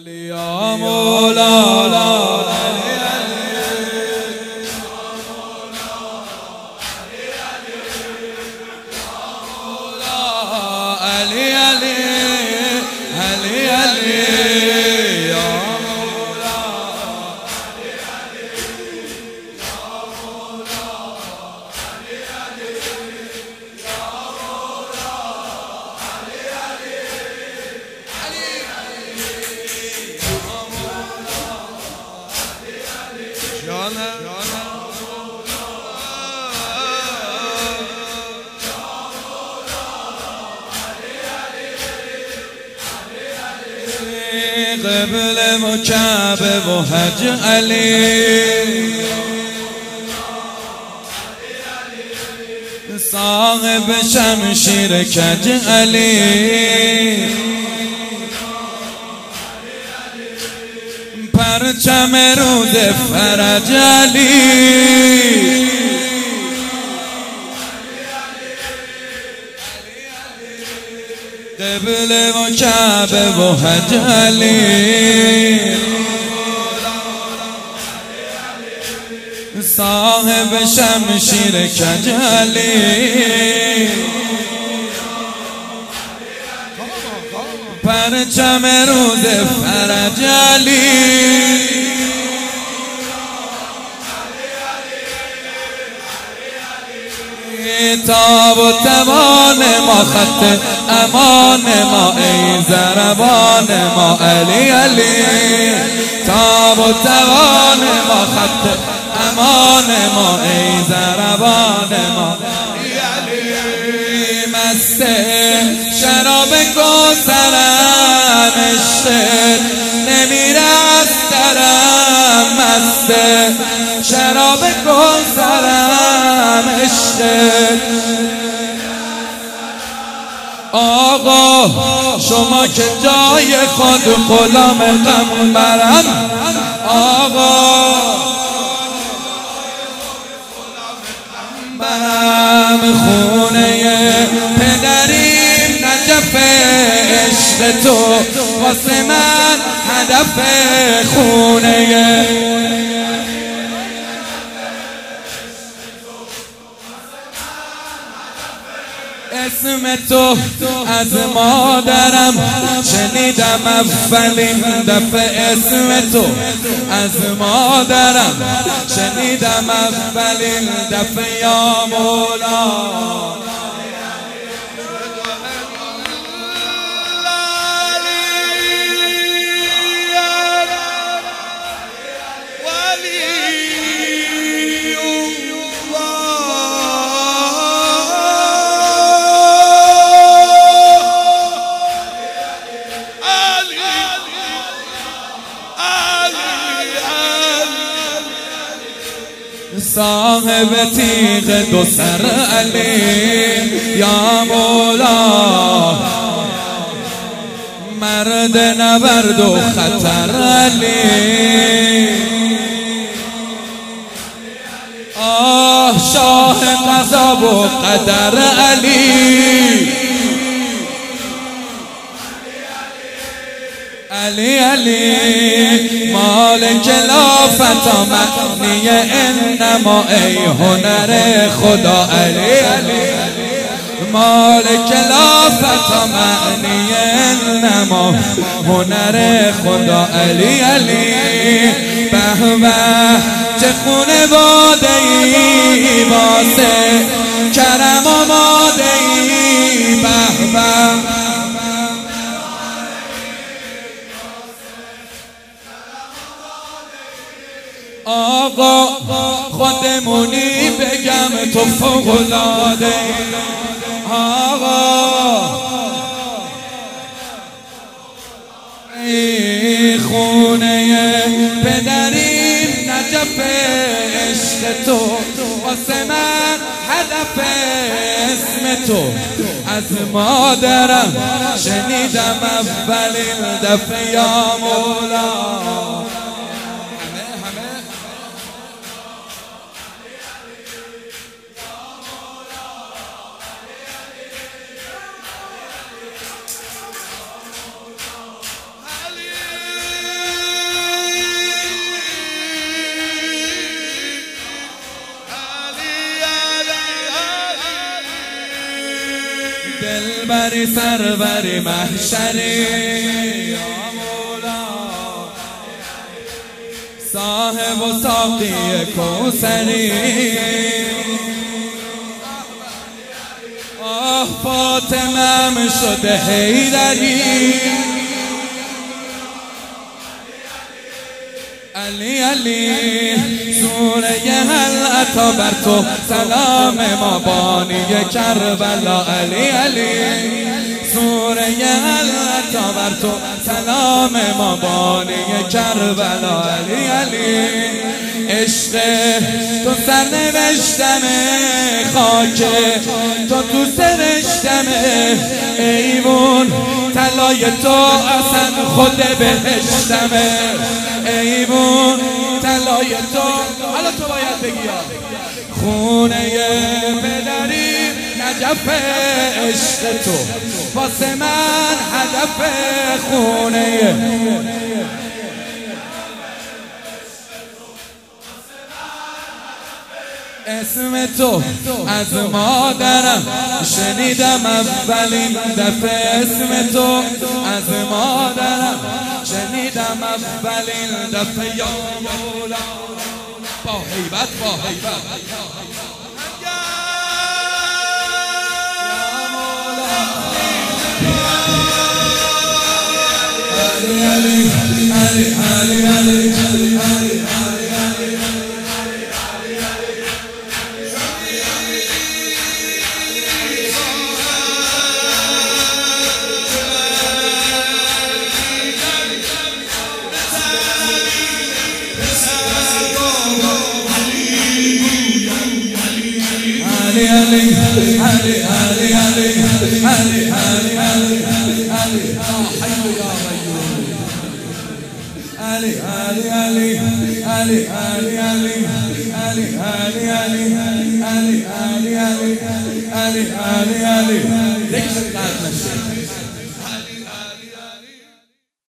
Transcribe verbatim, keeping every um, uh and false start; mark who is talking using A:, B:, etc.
A: علی یا مولا قبل مکعبه و حج علی صاحب شمشیر کج علی پرچم روز فرج علی قبل و کعبه و حج علی صاحب شمشیر کج علی پرچم روز فرج علی تاب و توان ما خط امان ما ای زربان ما علی علی تاب و توان ما خط امان ما ای زربان ما علی مست شراب کوثرم عشق نمیره از درم مست شراب کوثرم عشق آقا شما که جای خود غلام قمرم آقا برم خونه پدریم نجف عشق تو واسه من هدف خونه اسم تو از مادرم شنیدم اولین دفعه اسم تو از مادرم شنیدم اولین دفعه یا مولا صاحب تیغ دو سر علی یا مولا مرد نبرد و خطر علی آه شاه قضا و قدر علی علی علی مالک لافت معنی انما ای هنر خدا علی علی مالک لافت معنی انما هنر خدا علی علی به به چه خونواده ای واسه کرم و ماده ای به به آقا خودمونی بگم تو فوق‌العاده آقا ای خونه پدریم نجف عشق تو واسه من هدف اسم تو از مادرم شنیدم اولین دفعه یا مولا دلبری سروری محشری صاحب و ساقی کوثری آه فاطمه‌م شده حیدری علی علی سوره هل اتی بر تو سلام ما بانی کربلا علی علی سوره هل اتی بر تو سلام ما بانی کربلا علی علی عشق تو سرنوشتمه خاک تو تو سرشتمه ایوون طلای تو اصلا خود بهشتمه ایوون طلای تو حالا تو باید بگی خونه پدری نجف عشق تو واسه من هدف خونه اسم تو از مادرم شنیدم اولین دفعه اسم تو از مادرم شنیدم اولین دفعه یا مولا با هیبت با هیبت علی علی علی علی علی علی علی Ali Ali Ali Ali Ali Ali Ali Ali Ali حي يا غيور Ali Ali Ali Ali Ali Ali Ali Ali Ali Ali Ali Ali Ali Ali Ali دیگه